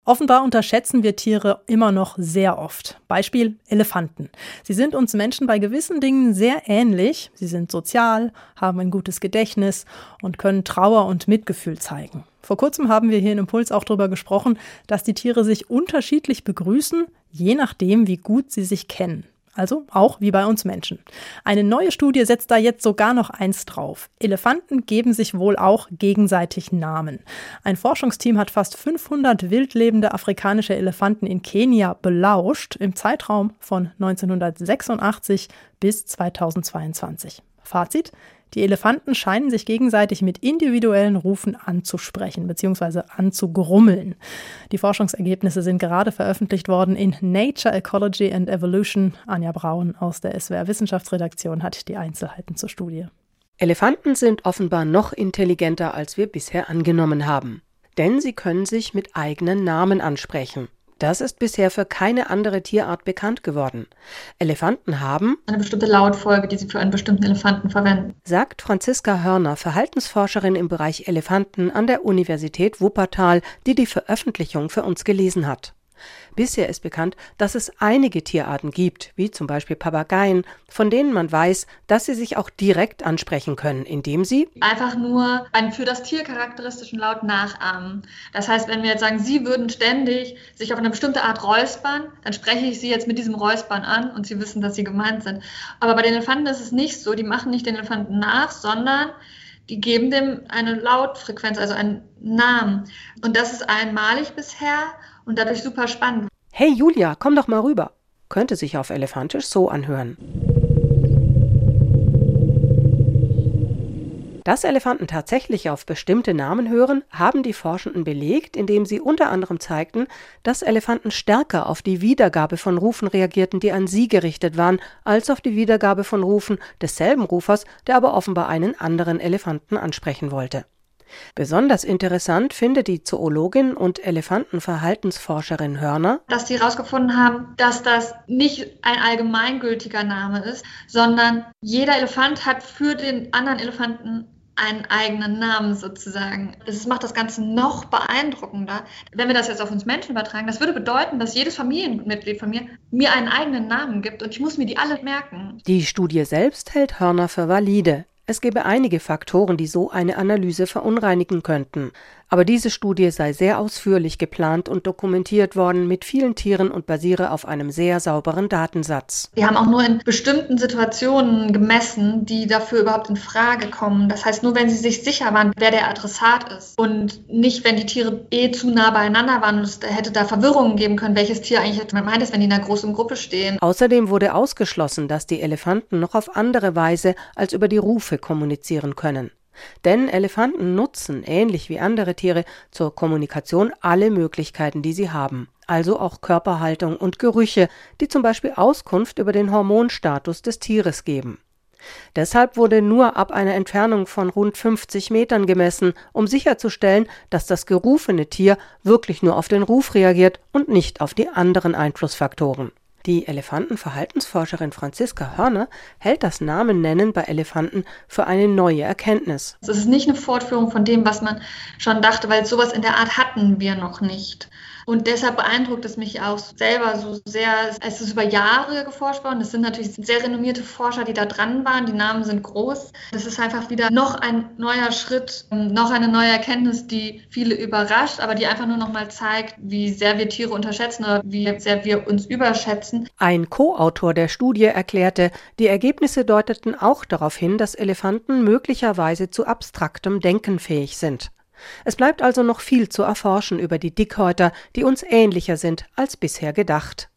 Offenbar unterschätzen wir Tiere immer noch sehr oft. Beispiel Elefanten. Sie sind uns Menschen bei gewissen Dingen sehr ähnlich. Sie sind sozial, haben ein gutes Gedächtnis und können Trauer und Mitgefühl zeigen. Vor kurzem haben wir hier in Impuls auch darüber gesprochen, dass die Tiere sich unterschiedlich begrüßen, je nachdem, wie gut sie sich kennen. Also auch wie bei uns Menschen. Eine neue Studie setzt da jetzt sogar noch eins drauf. Elefanten geben sich wohl auch gegenseitig Namen. Ein Forschungsteam hat fast 500 wildlebende afrikanische Elefanten in Kenia belauscht, im Zeitraum von 1986 bis 2022. Fazit: Die Elefanten scheinen sich gegenseitig mit individuellen Rufen anzusprechen bzw. anzugrummeln. Die Forschungsergebnisse sind gerade veröffentlicht worden in Nature, Ecology and Evolution. Anja Braun aus der SWR Wissenschaftsredaktion hat die Einzelheiten zur Studie. Elefanten sind offenbar noch intelligenter, als wir bisher angenommen haben. Denn sie können sich mit eigenen Namen ansprechen. Das ist bisher für keine andere Tierart bekannt geworden. Elefanten haben eine bestimmte Lautfolge, die sie für einen bestimmten Elefanten verwenden, sagt Franziska Hörner, Verhaltensforscherin im Bereich Elefanten an der Universität Wuppertal, die die Veröffentlichung für uns gelesen hat. Bisher ist bekannt, dass es einige Tierarten gibt, wie zum Beispiel Papageien, von denen man weiß, dass sie sich auch direkt ansprechen können, indem sie einfach nur einen für das Tier charakteristischen Laut nachahmen. Das heißt, wenn wir jetzt sagen, sie würden ständig sich auf eine bestimmte Art räuspern, dann spreche ich sie jetzt mit diesem Räuspern an und sie wissen, dass sie gemeint sind. Aber bei den Elefanten ist es nicht so, die machen nicht den Elefanten nach, sondern die geben dem eine Lautfrequenz, also einen Namen. Und das ist einmalig bisher und dadurch super spannend. Hey Julia, komm doch mal rüber. Könnte sich auf Elefantisch so anhören. Dass Elefanten tatsächlich auf bestimmte Namen hören, haben die Forschenden belegt, indem sie unter anderem zeigten, dass Elefanten stärker auf die Wiedergabe von Rufen reagierten, die an sie gerichtet waren, als auf die Wiedergabe von Rufen desselben Rufers, der aber offenbar einen anderen Elefanten ansprechen wollte. Besonders interessant findet die Zoologin und Elefantenverhaltensforscherin Hörner, dass sie herausgefunden haben, dass das nicht ein allgemeingültiger Name ist, sondern jeder Elefant hat für den anderen Elefanten einen eigenen Namen sozusagen. Das macht das Ganze noch beeindruckender. Wenn wir das jetzt auf uns Menschen übertragen, das würde bedeuten, dass jedes Familienmitglied von mir einen eigenen Namen gibt und ich muss mir die alle merken. Die Studie selbst hält Hörner für valide. Es gäbe einige Faktoren, die so eine Analyse verunreinigen könnten. Aber diese Studie sei sehr ausführlich geplant und dokumentiert worden mit vielen Tieren und basiere auf einem sehr sauberen Datensatz. Wir haben auch nur in bestimmten Situationen gemessen, die dafür überhaupt in Frage kommen. Das heißt, nur wenn sie sich sicher waren, wer der Adressat ist. Und nicht, wenn die Tiere zu nah beieinander waren und es hätte da Verwirrungen geben können, welches Tier eigentlich gemeint ist, wenn die in einer großen Gruppe stehen. Außerdem wurde ausgeschlossen, dass die Elefanten noch auf andere Weise als über die Rufe kommunizieren können. Denn Elefanten nutzen, ähnlich wie andere Tiere, zur Kommunikation alle Möglichkeiten, die sie haben. Also auch Körperhaltung und Gerüche, die zum Beispiel Auskunft über den Hormonstatus des Tieres geben. Deshalb wurde nur ab einer Entfernung von rund 50 Metern gemessen, um sicherzustellen, dass das gerufene Tier wirklich nur auf den Ruf reagiert und nicht auf die anderen Einflussfaktoren. Die Elefantenverhaltensforscherin Franziska Hörner hält das Namennennen bei Elefanten für eine neue Erkenntnis. Es ist nicht eine Fortführung von dem, was man schon dachte, weil sowas in der Art hatten wir noch nicht. Und deshalb beeindruckt es mich auch selber so sehr. Es ist über Jahre geforscht worden. Es sind natürlich sehr renommierte Forscher, die da dran waren. Die Namen sind groß. Das ist einfach wieder noch ein neuer Schritt, noch eine neue Erkenntnis, die viele überrascht, aber die einfach nur noch mal zeigt, wie sehr wir Tiere unterschätzen oder wie sehr wir uns überschätzen. Ein Co-Autor der Studie erklärte, die Ergebnisse deuteten auch darauf hin, dass Elefanten möglicherweise zu abstraktem Denken fähig sind. Es bleibt also noch viel zu erforschen über die Dickhäuter, die uns ähnlicher sind als bisher gedacht.